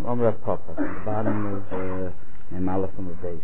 Rav Papa, the bottom of Malach from the base.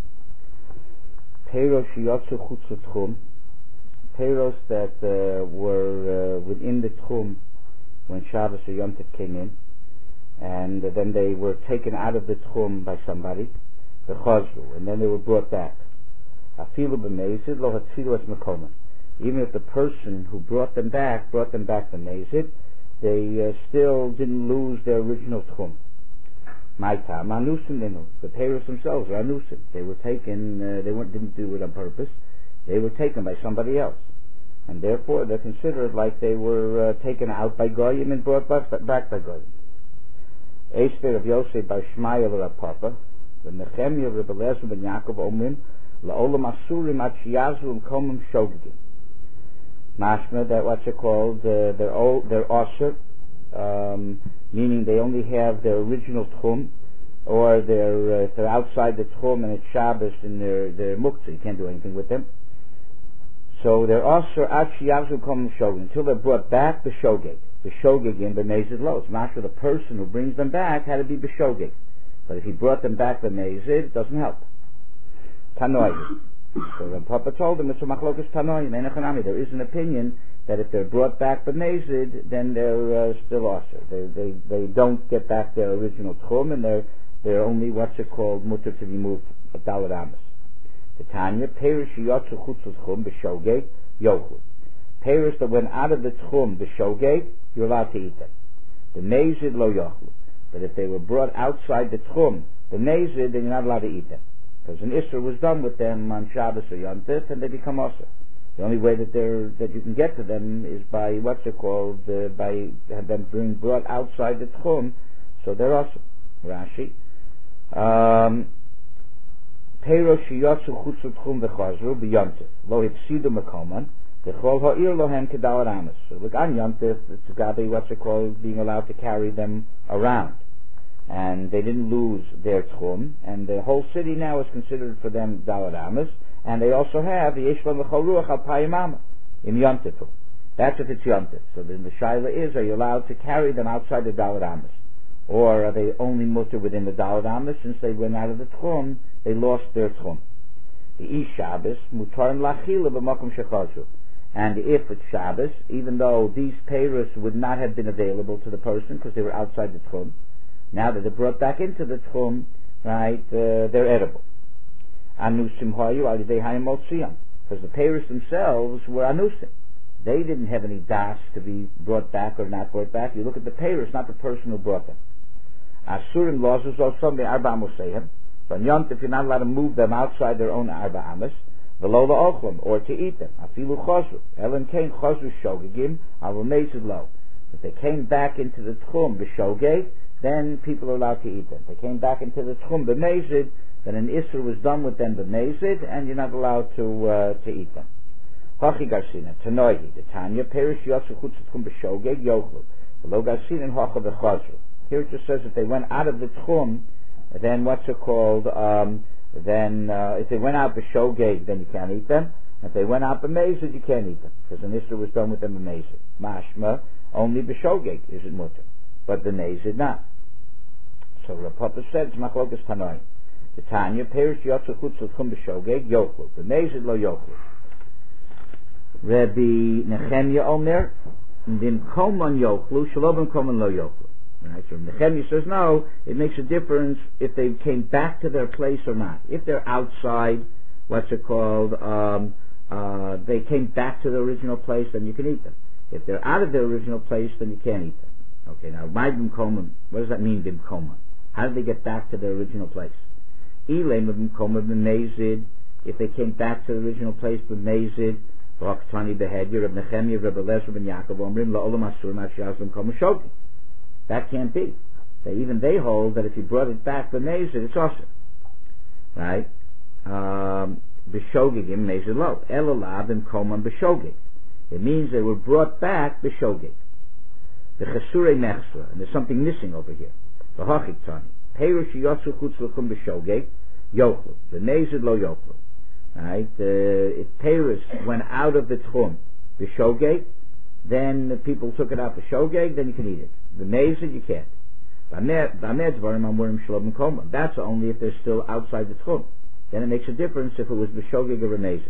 Peiros sheyotzu chutz l'tchum, peiros that were within the tchum when Shabbos or Yom Tov came in, and then they were taken out of the tchum by somebody, the chazru, and then they were brought back. Afilu b'mezid lo hatzilu es mekomen. Even if the person who brought them back b'mezid, they still didn't lose their original tchum. Ma'ita manusim linu. The peiros themselves are anusim. They were taken. They didn't do it on purpose. They were taken by somebody else, and therefore they're considered like they were taken out by goyim and brought back by goyim. Esther of Yosef by Shmuel Rav Papa, the Nehemiah of Rebbe Lezer ben Yaakov Omrim laolam asurim at shiyazu komim shogegim. Mashma, that what's it called? They're osir, meaning they only have their original tchum, or if they're outside the tchum and it's Shabbos and they're muktzah, you can't do anything with them. So they're osir at shiyazu komim shogegim until they're brought back b'shogeg. B'shogeg in b'mezid lo. It's mashma, the person who brings them back had to be b'shogeg, but if he brought them back b'mezid, it doesn't help. Tanoi. So the Papa told them it's a machlokas tanoi. There is an opinion that if they're brought back b'mezid, then they're still osir. They don't get back their original tchum, and they're only what's it called mutter to be moved a daled amas. The Tanya perish yotzu chutz l'tchum b'shogeg yochlu. Perish that went out of the tchum b'shogeg, you're allowed to eat them. The mezid lo yochlu. But if they were brought outside the tchum, the mezid, then you're not allowed to eat them, because an Isser was done with them on Shabbos or Yom Tov, and they become osir. The only way that you can get to them is by what's it called, by them being brought outside the tchum, so they're osir. Rashi, Peiros sheyotzu chutz l'tchum v'chazru b'Yom Tov lo hipsidu mekoman v'chol ha'ir lohem kedal aramis. So look, on Yom Tov, it's got to be what's it called, being allowed to carry them around. And they didn't lose their tchum, and the whole city now is considered for them daled amas, and they also have the yeshlam v'chol ruach al payimama in Yom Tov. That's if it's Yom Tov. So then the shaila is: are you allowed to carry them outside the daled amas, or are they only mutter within the daled amas? Since they went out of the tchum, they lost their tchum. The Ish Shabbos mutarim lachila b'makom shechazru. And if it's Shabbos, even though these peiros would not have been available to the person because they were outside the tchum, now that they're brought back into the tchum, right, they're edible. Anusim hayu al yidei hayim motziyam, because the peiros themselves were anusim. They didn't have any das to be brought back or not brought back. You look at the peiros, not the person who brought them. Asurim lozos osam be'arba amoseihem. So on Yom Tov, you're not allowed to move them outside their own arba amos, v'lo la'ochlam, or to eat them. Afilu chazru, elen kein chazru shogegim, al mezid lo. If they came back into the tchum b'shogeg, then people are allowed to eat them. They came back into the tchum b'mezid, then an isser was done with them b'mezid, and you're not allowed to eat them. Hachi garsina, tanoihi, the Tanya, perish yotzu chutz l'tchum b'shogeg yochlu, v'lo garsina hacha v'chazru. Here it just says if they went out of the tchum, then what's it called? If they went out b'shogeg, then you can't eat them. If they went out b'mezid, you can't eat them, because an isser was done with them b'mezid. Mashma, only b'shogeg is it mutter, but b'mezid not. So Rav Papa said, it's machlokas tanoi. The Tanya, perish yotzu chutz l'tchum b'shogeg yochlu, b'mezid lo yochlu. Rabbi Nehemiah Omer, dim koman yochlu, shalom koman lo yochlu. Right, so Nehemiah says no, it makes a difference if they came back to their place or not. If they're outside, what's it called, they came back to the original place, then you can eat them. If they're out of their original place, then you can't eat them. Okay, now, my bimkoma, what does that mean, bimkoma? How did they get back to their original place? Ilem bimkoma b'mezid, if they came back to the original place b'mezid, v'aktani behedir of Nehemiah, Rebbe Lezer ben Yaakov, omrim la'olam asur ma'ashiyaz b'mkoma shogi. That can't be. Even they hold that if you brought it back b'mezid, it's awesome. Right? B'shogegim mezid lo. Elalav b'mkoman b'shogeg. It means they were brought back b'shogeg. The chesurei mechsra, and there's something missing over here. V'hachik tani. Peirush yotzu chutz l'chum b'shogeg yochlu. B'mezid lo yochlu. Right? If Peirush went out of the tchum b'shogeg, then the people took it out b'shogeg, then you can eat it. The mezid you can't. That's only if they're still outside the tchum. Then it makes a difference if it was b'shogeg or b'mezid.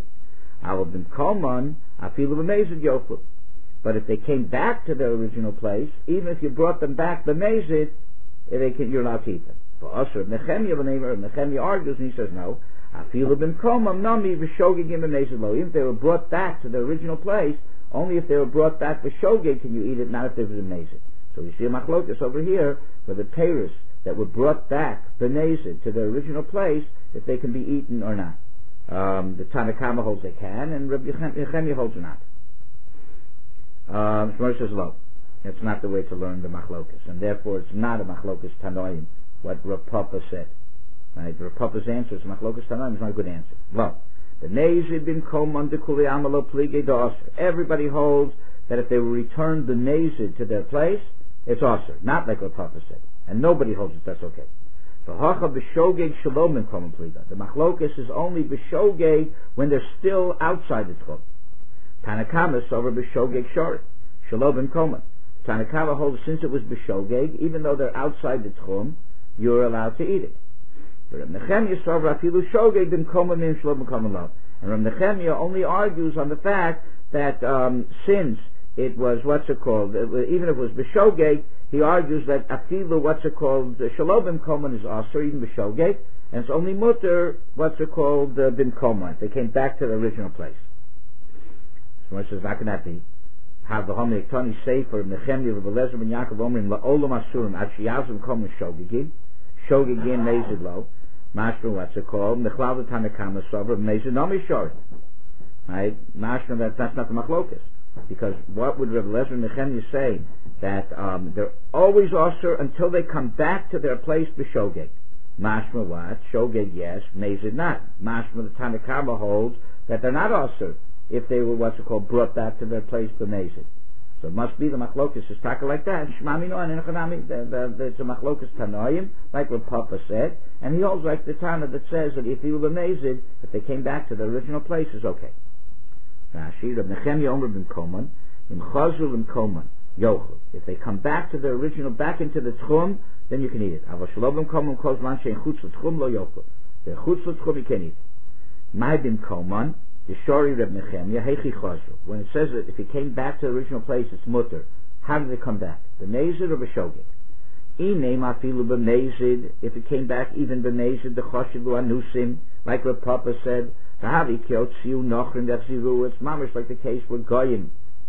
But if they came back to their original place, even if you brought them back b'mezid, you're allowed to eat them. For us, Nechemia argues and he says no. Even if they were brought back to their original place, only if they were brought back b'shogeg can you eat it, not if they were b'mezid. So we see a machlokas over here for the peiros that were brought back b'mezid to their original place, if they can be eaten or not. The Tanakama holds they can, and Rabbi Yechemia holds not. Shmuel says no. It's not the way to learn the machlokas, and therefore it's not a machlokas tanoim, what Rav Papa said. Right? Rav Papa's answer is machlokas tanoim is not a good answer. Well, the nezid bin koman de kuli amalo plige da'aser. Everybody holds that if they were returned the nezid to their place, it's aser, not like Rav Papa said, and nobody holds that that's okay. The b'shogeg shalom bin koman pliga. The machlokas is only b'shogeg when they're still outside the tchum. Tanakama over b'shogeg shari shalom bin koman. Tanakama holds since it was b'shogeg, even though they're outside the tchum, you're allowed to eat it. Rav Nechemia Sover afilu shogeg bin koman min shalom bin koman lo. And Rav Nechemia only argues on the fact that since it was even if it was b'shogeg, he argues that afilu shalom bin koman is also even b'shogeg, and it's only mutter bin koman. They came back to the original place. So it says not can that be? Have the Homi Tani Sefer Nechemia Rav Eliezer ben Yaakov Omrim la'olam asurim ad sheyazim koman shogegin mezid lo. Mashma, what's it called? Nechlav Tanakama Sover mezid nami shor. Right? Mashma, that's not the machlokas. Because what would Rav Eliezer and Nechemia say? That they're always osir until they come back to their place b'shogeg. Mashma what? Shogeg yes, mezid not. Mashma the Tanakama holds that they're not osir if they were brought back to their place b'mezid. So it must be the machlokas is taka like that. Shmamino and Enochanami, there's a machlokas tanoim, like what Papa said, and he holds like the Tana that says that if you were b'mezid, if they came back to their original place, is okay. Rashi, Reb Nechemia Omer ben Koman, im Chazul ben Koman, Yochel. If they come back to their original, back into the tchum, then you can eat it. Ava Shalom ben Koman calls man shein chutz l'tchum lo Yochel. The chutz l'tchum you can eat. Mai ben Koman, the Shori Reb Nechemia, Heichi Chazul. When it says that if it came back to the original place, it's mutter. How did it come back? B'mezid or b'shogeg? Ineim afilu b'mezid. If it came back even b'mezid, the choshivu anusim, like Reb Papa said, v'havi kiotziu nochrim v'achziru. It's mamish like the case where Goyim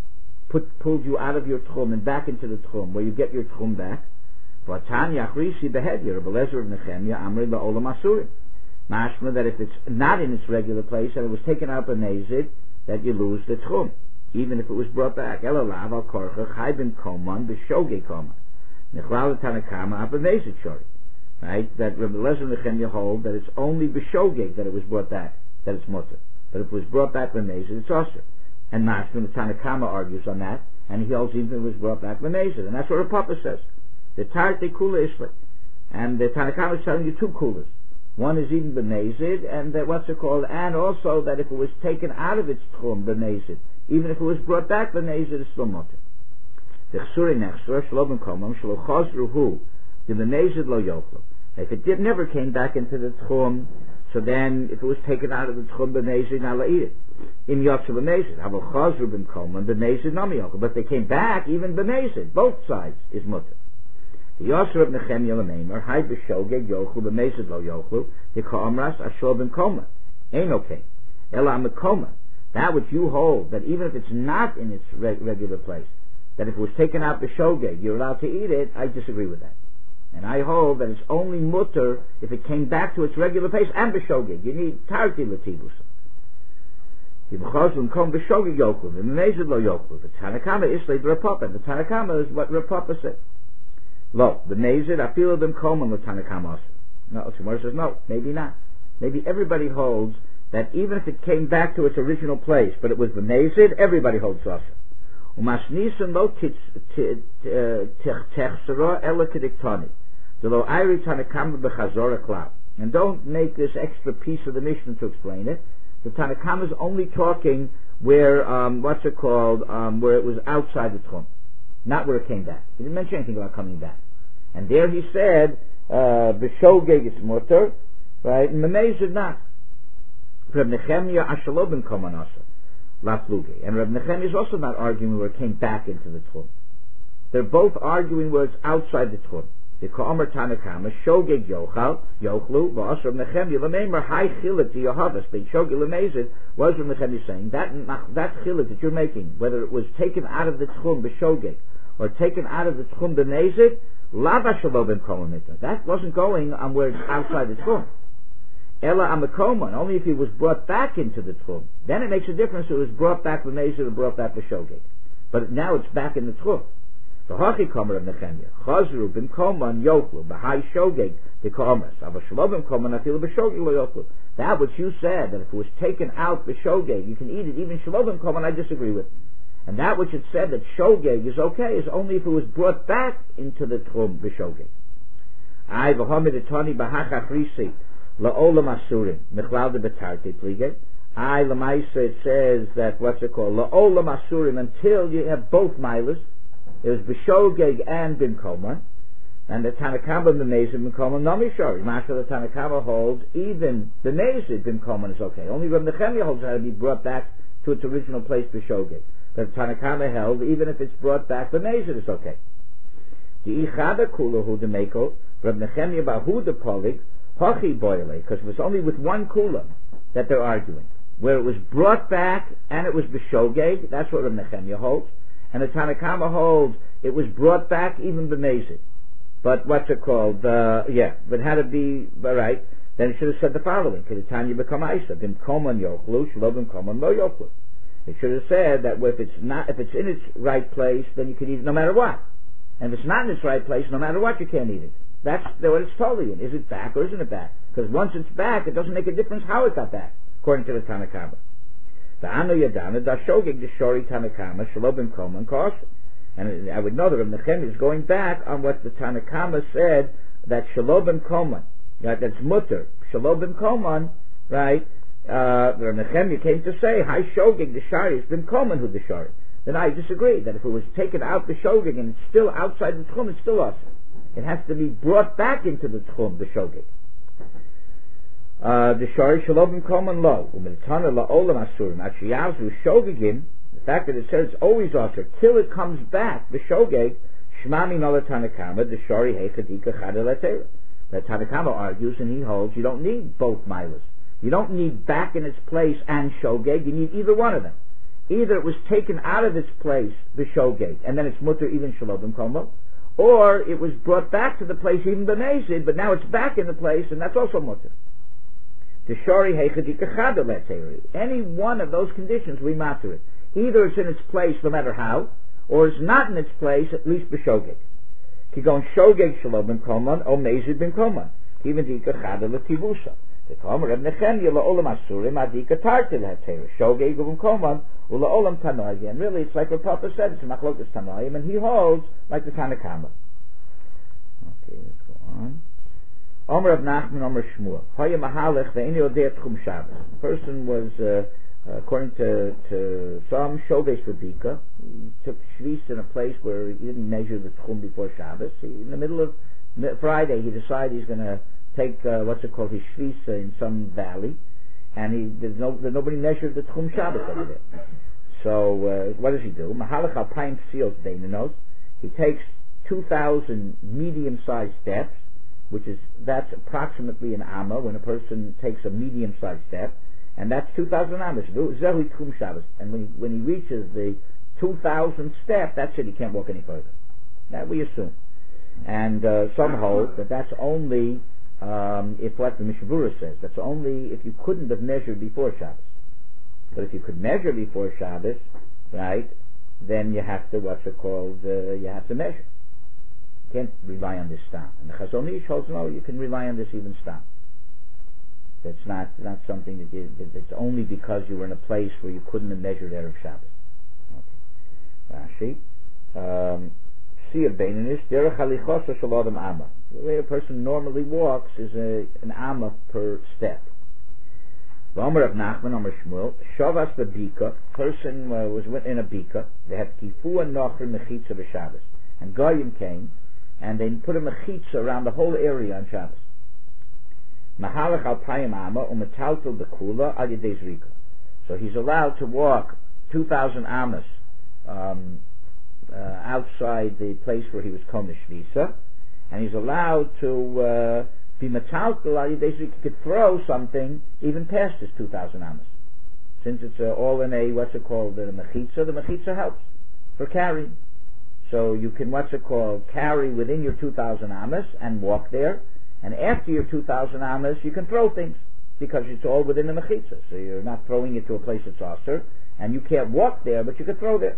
pulled you out of your tchum and back into the tchum, where you get your tchum back. V'atan yachrisi behedir, B'lezer of Nechemia, amri ba'olam asurim. Mashma that if it's not in its regular place and it was taken out by nezid, that you lose the tchum, even if it was brought back. Elalav al korcha chai ben koman b'shogeg koman. Nechlal Tanakama ab nezid shori. Right? That Rabbi Eliezer Nechemia hold that it's only b'shogeg that it was brought back, that it's mutter. But if it was brought back by nezid, it's osir. And Mashma the Tanakama argues on that, and he holds even if it was brought back by nezid. And that's what Rav Papa says. The Tarte Kula Isla. And the Tanakama is telling you two kulas. One is even b'mezid, and that and also that if it was taken out of its tchum b'mezid, even if it was brought back b'mezid, it's still mutter. The chsuri nechsur shlo ben komam shlo chazru hu the b'mezid lo yochlo. If it never came back into the tchum, so then if it was taken out of the tchum b'mezid, now let eat it. Im yotzu b'mezid, havol chazru ben komam b'mezid nami yochlo. But they came back even b'mezid. Both sides is mutter. The Yosser of Nechemia l'meimer, Hai b'shogeg yochlu b'mezid lo yochlu, the ka'amras ashol ben koma. Ain't okay. Ela mekoma. That which you hold, that even if it's not in its regular place, that if it was taken out b'shogeg, you're allowed to eat it, I disagree with that. And I hold that it's only mutter if it came back to its regular place and b'shogeg. You need tarti l'tibus. The B'chazun kom b'shogeg yochlu, b'mezid lo yochlu. The Tanakama is like Rav Papa. The Tanakama is what Rav Papa said. Lo, the nezid, I feel them common with Tanakama. No, Gemara says no, maybe not. Maybe everybody holds that even if it came back to its original place, but it was the nezid, everybody holds asa. Umasnisan lo techsera ela kediktani. The lo iri Tanakama b'chazora klav. And don't make this extra piece of the Mishnah to explain it. The Tanakama is only talking where, where it was outside the tchum. Not where it came back. He didn't mention anything about coming back. And there he said, b'shogeg is mutter, right? And memezid not. Reb Nechemia ashalo ben komanasa, lafluge. And Reb Nechemia is also not arguing where it came back into the tchum. They're both arguing where it's outside the tchum. The Ka'amar Tanakama, Shogeg Yochal, Yochlu, V'as Reb Nechemia, L'meimer, Hai Chilik to Yehavas, the Shogeg L'mezid, was Reb Nechemia saying, that Chilik that you're making, whether it was taken out of the Tchum, B'Shogeg, or taken out of the Tchum, B'Mezid, Lava Shalo Ben Kolamita. That wasn't going on where it's outside the Tchum. Ella Amakoman, only if he was brought back into the Tchum. Then it makes a difference if it was brought back B'Mezid or brought back B'Shogeg. But now it's back in the Tchum. The Hachi Komer of Nechemia, Chazru bin Koman Yoklu, B'Hai Shogeg, the Komas, Avashlo bin Koman Afilu B'Shogeg lo Yoklu. That which you said, that if it was taken out B'Shogeg, you can eat it, even Shlo bin Koman, I disagree with. And that which it said that Shogeg is okay, is only if it was brought back into the Tchum B'Shogeg. I, V'Hamid Etani B'Hach Achrisi, La'olam Asurim, Mechlal de Betarte Plige. I, Lamaisa, it says that, what's it called, La'olam Asurim, until you have both milas. It was B'Shogeg and Bin Koman, and the Tanakama B'Mezid Bin Koman Nomishari. Masha the Tanakama holds even B'Mezid Bin Koman is okay. Only Reb Nechemia holds it had to be brought back to its original place B'Shogeg. But Tanakama held even if it's brought back B'Mezid is okay. The Ichada Kula Hu Demeko Reb Nechemia Bahu the Polig Hachi Boile, because it was only with one Kula that they're arguing, where it was brought back and it was B'Shogeg. That's what Reb Nechemia holds. And the Tanakama holds it was brought back even b'mezid. But what's it called? But it had to be right. Then it should have said the following: Kedetanya become Isa bim koman yochlu shlo bim koman lo yochlu. It should have said that if it's in its right place, then you can eat it no matter what. And if it's not in its right place, no matter what, you can't eat it. That's what it's totally in. Is it back or isn't it back? Because once it's back, it doesn't make a difference how it got back, according to the Tanakama. The Anu Yadana, da Shogeg the Shori Tanakama, Shalobim Koman Kos. And I would know that Reb Nechemia is going back on what the Tanakama said, that Shalobim Koman, right, that's mutter. Shalobim Koman, right, Reb Nechemia came to say, Hi Shogeg the Shari, it's been Koman who the Shari. Then I disagree, that if it was taken out the Shogeg and it's still outside the Tchum, it's still us. It has to be brought back into the Tchum, the Shogeg. The Shari Shalobim Koman Lo, Umitana La Olam Asurim, Achiyazu Shogegim, the fact that it says it's always usher till it comes back, the Shogeg, Shmami Nola Tanakama, the Shari Hechadika Chadelatera. That Tanakama argues and he holds you don't need both milas. You don't need back in its place and Shogeg, you need either one of them. Either it was taken out of its place, the Shogeg, and then it's mutter even Shalobim Koman, or it was brought back to the place even B'nezid, but now it's back in the place and that's also mutter. The Shari Hechadika Chadelatera. Any one of those conditions we matter it. Either it's in its place no matter how, or it's not in its place, at least b'shogeg. Kigon shogeg shalom ben koman, o mezid ben koman. Even dika chada l'tivusa. The komer Reb Nechemia la'olam asurim adika tartil hatera. Shogeg ben koman, ula'olam tanayim. And really, it's like what Papa said, it's a machlokas tanayim, and he holds like the Tanakama. Okay, let's go on. Omer of Nachman, Omer Shmuel. Hoya mahalech ve'ini odeh tchum Shabbos. The person was, according to some, Shobesh Rabika. He took Shvis in a place where he didn't measure the Tchum before Shabbos. In the middle of Friday, he decided he's going to take, his Shvis in some valley, and nobody measured the Tchum Shabbos over there. So, what does he do? Mahalach Alpayim Seals Beinanos. He takes 2,000 medium-sized steps, that's approximately an amma when a person takes a medium-sized step. And that's 2,000 amas. Zehu Tchum Shabbos. And when he reaches the 2,000th step, that's it. He can't walk any further. That we assume. And some hold that that's only if what the Mishabura says. That's only if you couldn't have measured before Shabbos. But if you could measure before Shabbos, right, then you have to you have to measure. You can't rely on this stam. And the Chazon Ish holds no, you can rely on this even stam. That's not something that it's only because you were in a place where you couldn't have measured Erev Shabbos. Okay. Rashi. Siyah Beinanis, Derech Halichos Shalodam Amma. The way a person normally walks is an Amma per step. V'Omer of Nachman, Omer Shmuel, Shavas B'Bika, person was in a Bika, they had Kifua Nocher Mechitza B'Shabbos. And Goyim came, and they put a mechitza around the whole area on Shabbos. Mahalach al payim ama umetaltel bekula al yedei zrika. So he's allowed to walk 2,000 amas outside the place where he was komish visa, and he's allowed to be metaltel al yedei zrika. He could throw something even past his 2,000 amas. Since it's all in a, what's it called, the mechitza helps for carrying. So you can, carry within your 2,000 amas and walk there, and after your 2,000 amas you can throw things, because it's all within the mechitza. So you're not throwing it to a place that's aser, and you can't walk there, but you can throw there.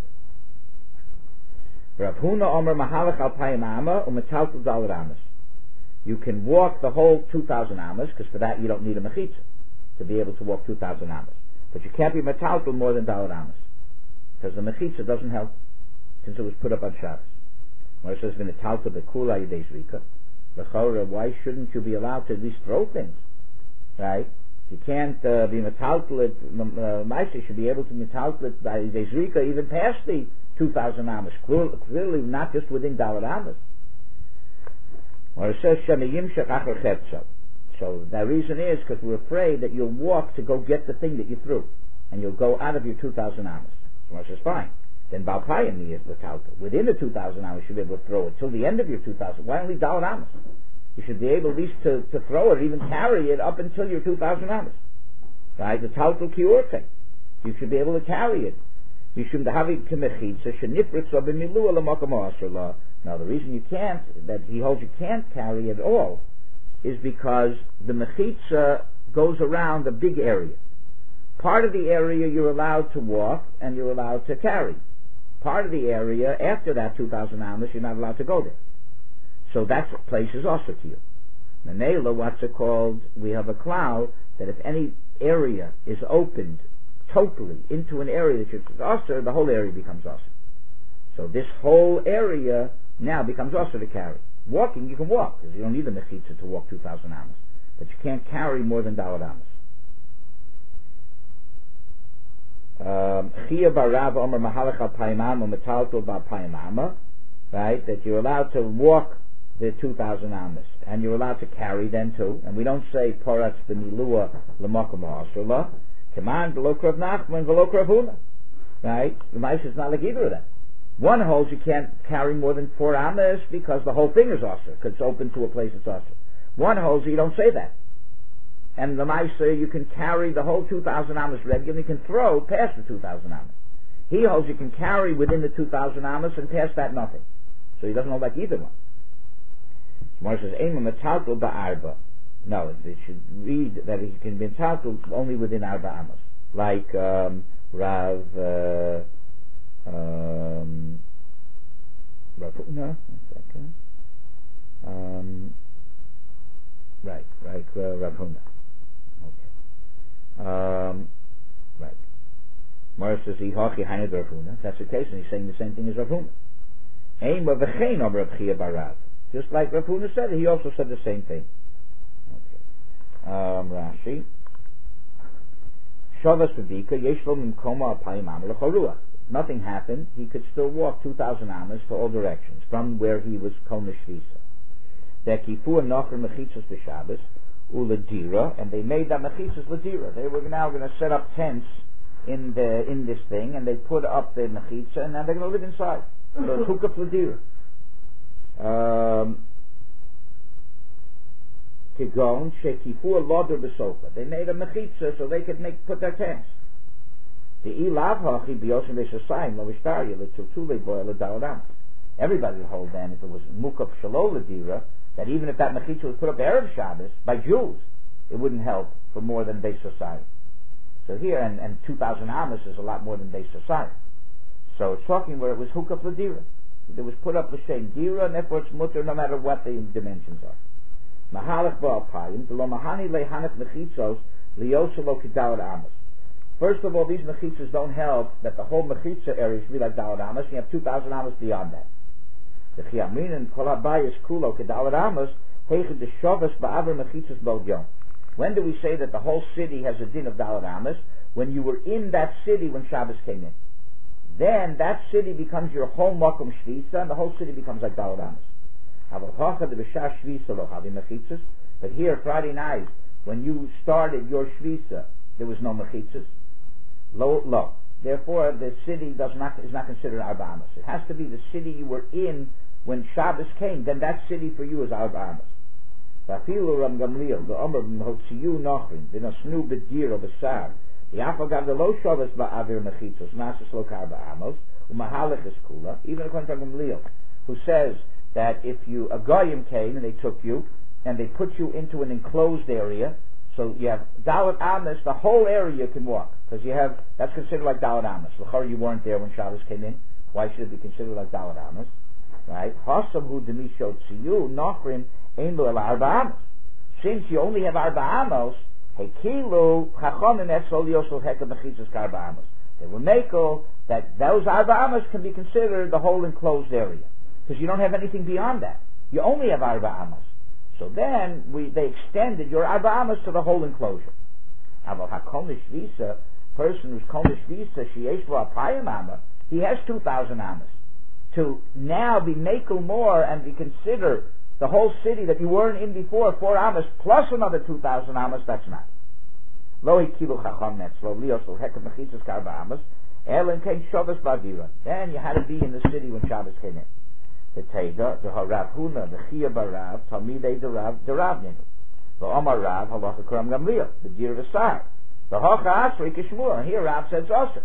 Rav Huna Omer Mahalach al Payim Amma u'metaltel Daled Amas. You can walk the whole 2,000 amas, because for that you don't need a mechitza to be able to walk 2,000 amas. But you can't be metaltel more than Daled Amas, because the mechitza doesn't help, since it was put up on Shabbos. Where it says metaltel bekula yedei zrika, why shouldn't you be allowed to at least throw things? Right? You can't be metaltel it. Maisa should be able to metaltel it by yedei zrika even past the 2,000 amas. Clearly, not just within Daled Amas. Where it says shemiyimshach acher chetzo. So the reason is because we're afraid that you'll walk to go get the thing that you threw, and you'll go out of your 2,000 amas. So it's fine. Then Balpayim is metaltel. Within the 2,000 amas, you should be able to throw it till the end of your 2,000. Why only Daled Amas? You should be able at least to throw it, even carry it up until your 2,000 amas. Right? The taltel kiurte. You should be able to carry it. You should have it kemechitza shenifritz or b'milu alamakam asur. Now the reason you can't, that he holds you can't carry it all, is because the mechitza goes around a big area. Part of the area you're allowed to walk and you're allowed to carry. Part of the area after that 2,000 amas you're not allowed to go there. So that place is also to you. Nanela, what's it called? We have a cloud that if any area is opened totally into an area that you're also, the whole area becomes also. So this whole area now becomes also to carry. Walking, you can walk, because you don't need the mechitza to walk 2,000 amas. But you can't carry more than Daled Amas. Chia barav omer mahalach al payim ama metaltel ba payim ama, right? That you're allowed to walk the 2,000 amas, and you're allowed to carry them too. And we don't say poratz b'milua l'makom ha'asur. Command v'lo krav Nachman v'lo krav Huna, right? The mice is not like either of them. One holds you can't carry more than 4 amas because the whole thing is asur, because it's open to a place that's asur. One holds you don't say that. And the mice say you can carry the whole 2,000 amas regularly, you can throw past the 2,000 amas. He holds you can carry within the 2,000 amas and past that nothing. So he doesn't hold like either one. Gemara says, Eima metaltel ba'arba. No, it should read that he can be metaltel only within arba amas. Like Rav Huna, right, Rav Huna. Okay. Right. Mara says, Ihachi Hainad Rav Huna. That's the case, and he's saying the same thing as Rav Huna. Eima v'chein of Rav Chia barav. Just like Rav Huna said, he also said the same thing. Okay. Rashi. Shavas v'dika yeshlo mimkoma apayim am l'choruach. Nothing happened. He could still walk 2,000 amas to all directions from where he was komish visa. Dekifu nocher mechitzas b'Shabbos u'ledira, and they made that mechitzas ledira. They were now going to set up tents in this thing, and they put up the mechitza, and now they're going to live inside. So it's hukaf ledira. Kigon shekifu loder b'sofa. They made a mechitza so they could put their tents. Everybody would hold then, if it was mukaf shalol ledira, that even if that mechitza was put up Erev Shabbos by Jews, it wouldn't help for more than Beis Sosai. So here, and 2,000 amas is a lot more than Beis Sosai. So it's talking where it was hukaf ledira. It was put up l'shem dira, and therefore it's mutter no matter what the dimensions are. Mahalach ba'apayim, v'lo mahani lehanach mechitzos liyoselo k'daled amas. First of all, these mechitzas don't help that the whole mechitza area should be like Daled Amas. You have 2,000 amas beyond that. The chiyamin and kol habayis kulo k'daled amas heichid the shavas ba'aver mechitzas b'od yom. When do we say that the whole city has a din of Daled Amas? When you were in that city when Shabbos came in. Then that city becomes your whole makom shvisa, and the whole city becomes like Daled Amas. But here, Friday night, when you started your shvisa, there was no mechitzas. Lo. Therefore, the city is not considered arba amos. It has to be the city you were in when Shabbos came. Then that city for you is arba amos. Vafilu Ram Gamliel, the Omer Hotziyu Nochrin, the Nasnu Bedir or Besar, the Afagav the Lo Shabbos Ba'avir Mechitzos, Nasis Lo Karba Amos, Umahalech is Kula, even according to Gamliel, who says that if a Goyim came and they took you, and they put you into an enclosed area, so you have Dalet Amos, the whole area you can walk, because that's considered like Dalet Amos. L'chor, you weren't there when Shabbos came in, why should it be considered like Dalet Amos? Right? Hasam Hu Demishot Tziyu Nochrin, since you only have arba amos, hekilu chachamim esol yosel heka mechitzas karba amos. They will make that those arba amos can be considered the whole enclosed area, because you don't have anything beyond that. You only have arba amos. So then they extended your arba amos to the whole enclosure. Aval hakol nishvisa, person who's kol nishvisa sheyesh lo apayim amma, he has 2,000 amos. To now be makel more and be considered the whole city that you weren't in before, 4 amos, plus another 2,000 amos, that's not. Lo hikilu chacham netzlo, liosel heka mechitzas karba amos, elen kein Shabbos ba'avira. Then you had to be in the city when Shabbos came in. The Teda, the Harav Huna, the Chia Barav, Talmidei the Rav Ninu. The Omar Rav, Halacha Kuram Gamliel, the Dir V'Sar. The Hocha Asri Kishmur, and here Rav says also.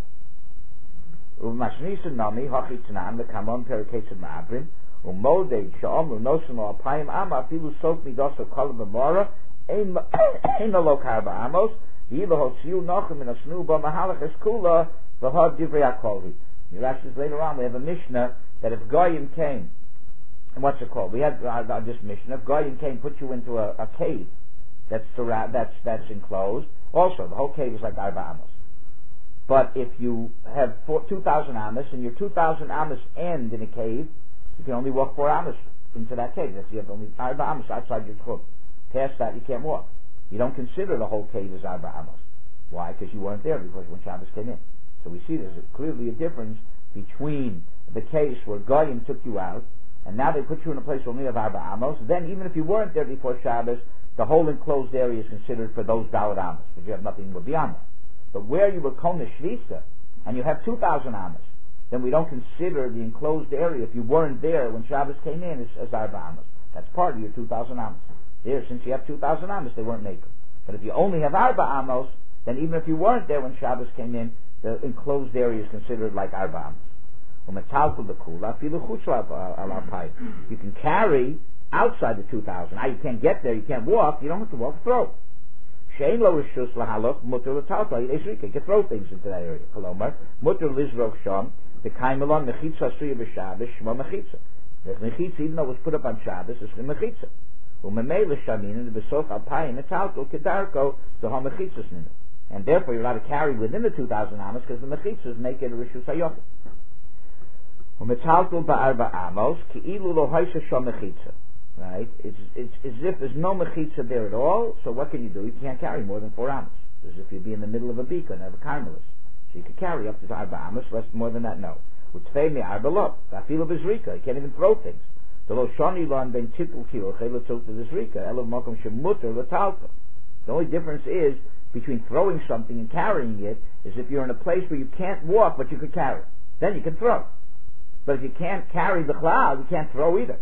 Umashnisan Nami, Hachi Tanan, the Kamon Periketzim Ma'abrim, Umodei Sha'om, Unosim Alpayim Amma, Filu Sok Midosa Kolam B'Mora, Ein Lo Karba Amos, Yilah Hotziu Nochim in Asnu Ba Mahalach Eskula, V'Hod Divrei HaKolhi. Rashi's later on, we have a Mishnah that if Goyim came, and what's it called? We had this Mishnah. If Goyim came, put you into a cave that's enclosed. Also, the whole cave is like Arba Amos. But if you have 2,000 Amos and your 2,000 Amos end in a cave, you can only walk 4 Amos into that cave. That's you have only Arba Amos outside your tchum. Past that, you can't walk. You don't consider the whole cave as Arba Amos. Why? Because you weren't there because when Shabbos came in. So we see there's clearly a difference between the case where Goyim took you out, and now they put you in a place where only have Arba Amos. Then, even if you weren't there before Shabbos, the whole enclosed area is considered for those Dalet Amos, because you have nothing more beyond that. But where you were Kona Shvisa, and you have 2,000 Amos, then we don't consider the enclosed area, if you weren't there when Shabbos came in, as Arba Amos. That's part of your 2,000 Amos. There, since you have 2,000 Amos, they weren't making. But if you only have Arba Amos, then even if you weren't there when Shabbos came in, the enclosed area is considered like Arba Amos. You can carry outside the 2,000. Now you can't get there, you can't walk, you don't have to walk, throw. You can throw things into that area. The mechitza, even though it was put up on Shabbos, it's the mechitza. And therefore you're allowed to carry within the 2,000 amos because the mechitzas make it a rishus hayochid. Right? It's as if there's no mechitza there at all, so what can you do? You can't carry more than 4 amos. As if you'd be in the middle of a beacon and have a carmelis. So you could carry up to 4 amos, less more than that, no. You can't even throw things. The only difference is between throwing something and carrying it is if you're in a place where you can't walk but you could carry. Then you can throw. But if you can't carry the cloud, you can't throw either.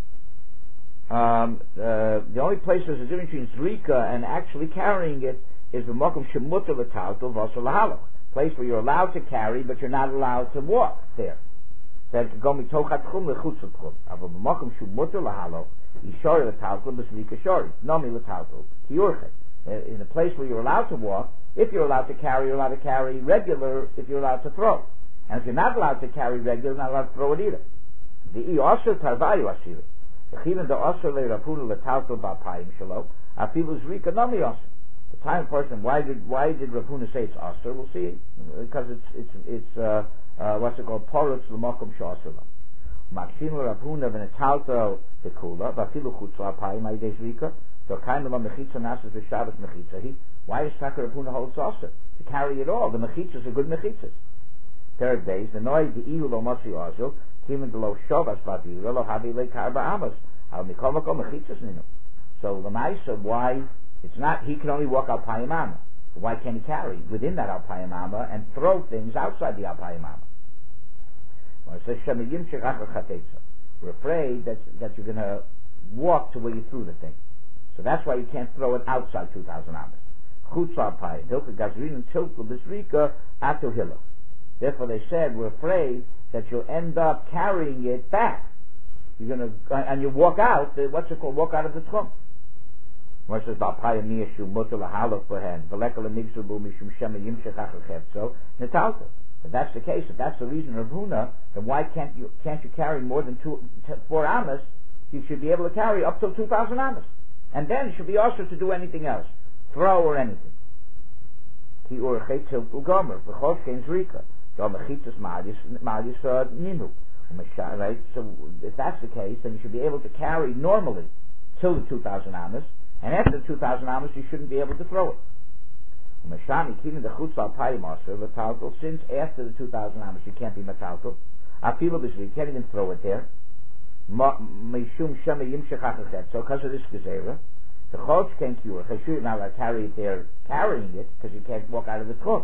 The only place there's a difference between zrika and actually carrying it is the makom shemuter l'taltel v'asur lahaloch, place where you're allowed to carry but you're not allowed to walk there. Said go mitochat tchum lechutz tchum. Ava b'makom shemuter lahaloch yishori l'taltel b'zrika shori nami l'taltel kiyurchet. In a place where you're allowed to walk, if you're allowed to carry, you're allowed to carry regular. If you're allowed to throw, and if you're not allowed to carry regular, you're not allowed to throw it either. The asur tarvayu asiri. Even the asur le'rapunu l'taltel ba'payim shelo afilu zrika nami asur. The time person, why did Rapuna say it's asur? We'll see, because it's what's it called? Porutz l'makom she'asur lo. Maksim l'Rapuna v'netaltel tekula v'afilu chutz l'apayim aydei zrika. So mechitza nasas v'shabbos mechitza. Why does Takar Rapuna hold asur? To carry it all. The mechitzas are good mechitzas. Third days, the noy the ihu lo matzi azul, timin de lo shovas bavira lo havi le karba amos. So the Maisa, why it's not he can only walk Alpayim Amma. Why can't he carry within that Alpayim Amma and throw things outside the Alpayim Amma? We're afraid that you're going to walk to where you threw the thing. So that's why you can't throw it outside 2,000 Amas. Therefore they said, we're afraid that you'll end up carrying it back. You're going to, and you walk out, what's it called, walk out of the tchum. If that's the case, if that's the reason of Huna, then why can't you carry more than 4 Amas? You should be able to carry up to 2,000 Amas. And then you should be also to do anything else. Throw or anything. Right? So if that's the case, then you should be able to carry normally till the 2,000 Amas, and after the 2,000 Amas you shouldn't be able to throw it. Since after the 2,000 Amas you can't be matalkel, you can't even throw it there. So because of this gezerah, the Chotz can't cure. You're not allowed to carry it there, carrying it, because you can't walk out of the tchum.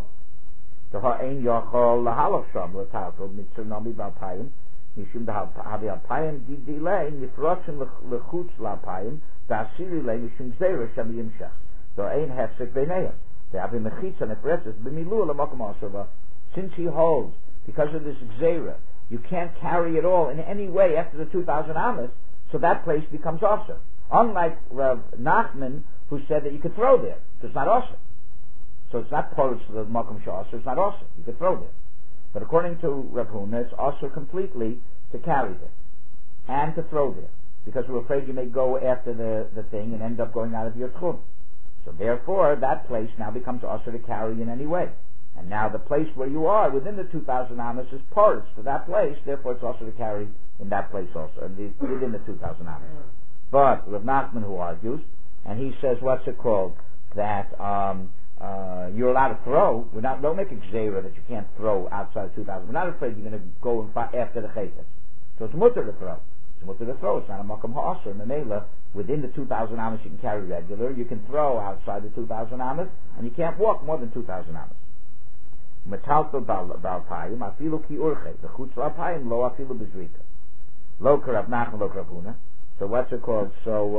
Since he holds, because of this gzeira, you can't carry it all in any way after the 2,000 Amas, so that place becomes osir. Unlike Rav Nachman, who said that you could throw there, so it's not osir. So it's not porous to the makom sh'osir, it's not osir. You could throw there. But according to Rav Huna, it's osir completely to carry there and to throw there, because we're afraid you may go after the thing and end up going out of your tchum. So therefore, that place now becomes osir to carry in any way. And now the place where you are within the 2,000 Amas is porous to that place, therefore it's also to carry in that place also, within the 2,000 Amas. But Rav Nachman, who argues, and he says, what's it called, that you're allowed to throw. Don't make a gzeira that you can't throw outside 2,000. We're not afraid you're going to go after the chaytas. So it's mutter to throw. It's mutter to throw. It's not a makam ha'asr. Memela, within the 2,000 Amas you can carry regular. You can throw outside the 2,000 Amas, and you can't walk more than 2,000 Amas. Metalto balpayim afilu ki urche the chutz balpayim lo afilu bezrika lo karav nachman lo karav huna. So what's it called? So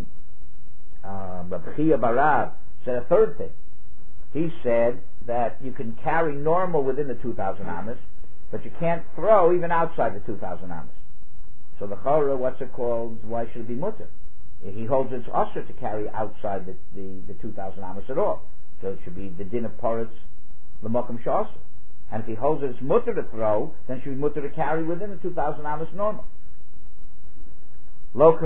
Rav Chia Barav said a third thing. He said that you can carry normal within the 2,000 Amas, but you can't throw even outside the 2,000 Amas. So the chora, what's it called? Why should it be mutter? He holds it's usher to carry outside the 2,000 Amas at all. So it should be the din of poritz the Mokum Shas. And if he holds it it's mutter to throw, then it should be mutter to carry within the 2,000 Amas normal. If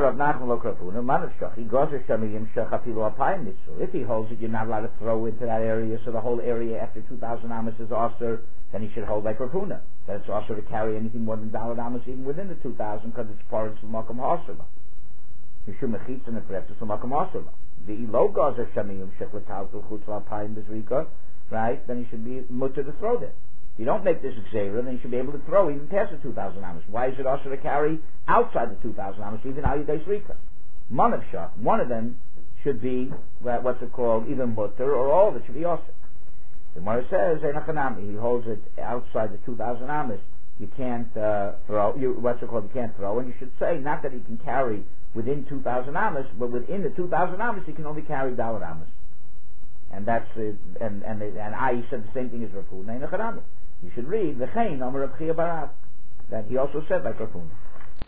he holds it, you're not allowed to throw into that area, so the whole area after 2,000 Amas is Aser, then he should hold like Rav Huna, that it's Aser to carry anything more than Daled Amas even within the 2,000, because it's part of the Mokum Haseba. Yishum Mechitz and the Pretzes of Mokum Haseba. The Ilogaz of Shamiyum Shekhlatal Chutz Lapayim Bezrika, right? Then he should be mutter to throw there. If you don't make this Xera, then you should be able to throw even past the 2,000 Amas. Why is it also to carry outside the 2,000 Amas, even Ayudei Srika? Manav Shah, one of them should be, what's it called, either mutter, or all of it should be also. The Gemara says, he holds it outside the 2,000 Amas. You can't throw, you can't throw, and you should say, not that he can carry within 2,000 Amas, but within the 2,000 Amas he can only carry Daled Amas. And that's and I said the same thing as Rav Huna in the Chanami. You should read the Chain Amar Rav Chia Barav, that he also said like Rav Huna.